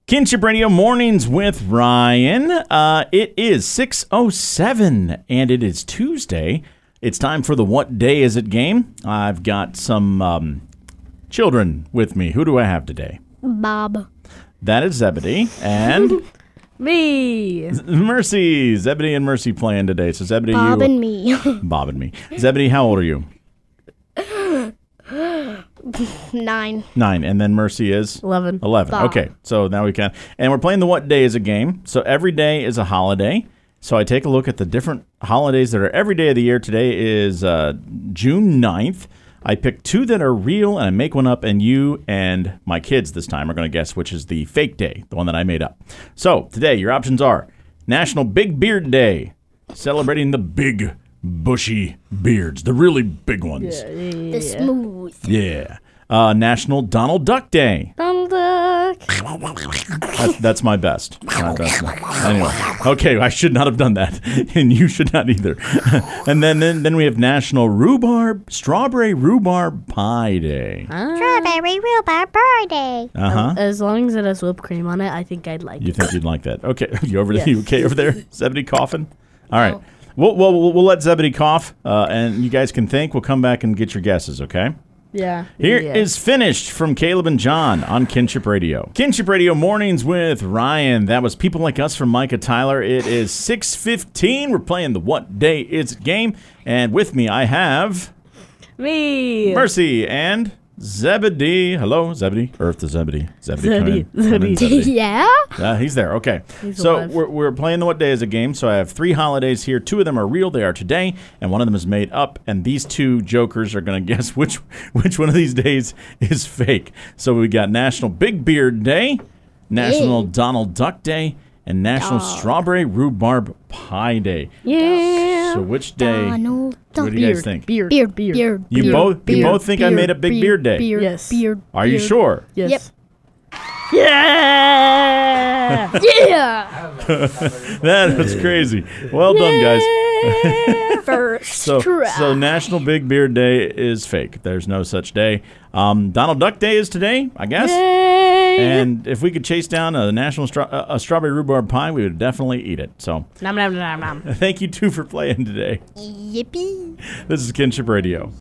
Kinship Radio Mornings with Ryan. It is 6:07, and it is Tuesday. It's time for the What Day Is It game. I've got some children with me. Who do I have today? Bob. That is Zebedee. And Me. Mercy. Zebedee and Mercy playing today. So Zebedee, Bob and me. Bob and me. Zebedee, how old are you? 9. 9. And then Mercy is? 11. 11. Bob. Okay, so now we can. And we're playing the What Day Is It game. So every day is a holiday. So I take a look at the different holidays that are every day of the year. Today is June 9th. I pick 2 that are real, and I make one up, and you and my kids this time are going to guess which is the fake day, the one that I made up. So today, your options are National Big Beard Day, celebrating the big, bushy beards, the really big ones. The smooth. Yeah. National Donald Duck Day. Donald Duck. That's my best. Anyway, okay, I should not have done that, and you should not either. And then we have National Strawberry Rhubarb Pie Day. Strawberry rhubarb pie day. As long as it has whipped cream on it, I think I'd like You it. think you'd like that? Okay, you Yes. okay over there? Zebedee coughing? All right. We'll let Zebedee cough, and you guys can think. We'll come back and get your guesses, okay? Yeah. Here is Finished from Caleb and John on Kinship Radio. Kinship Radio Mornings with Ryan. That was People Like Us from Micah Tyler. It is 6:15. We're playing the What Day Is It game. And with me I have Me. Mercy and Zebedee. Hello, Zebedee. Earth to Zebedee. Zebedee, come in. Come in, Zebedee. Yeah? He's there. Okay. He's So alive. we're playing the What Day Is It game. So I have 3 holidays here. 2 of them are real. They are today, and one of them is made up. And these 2 jokers are going to guess which one of these days is fake. So we got National Big Beard Day, National Donald Duck Day, and National Strawberry Rhubarb Pie Day. Yeah. So which day? Donald Duck. What do you guys think? Beard. Beard. Beard. Beard. You beard, both beard, think I made up Big Beard Day. Beard. Yes. Beard. Are you beard. sure? Yes. Yep. Yeah. Yeah. That was crazy. Well done, guys. First So try. National Big Beard Day is fake. There's no such day. Donald Duck Day is today, I guess. Yay. And if we could chase down a national strawberry rhubarb pie, we would definitely eat it. So Nom nom nom nom. thank you 2 for playing today. Yippee. This is Kinship Radio.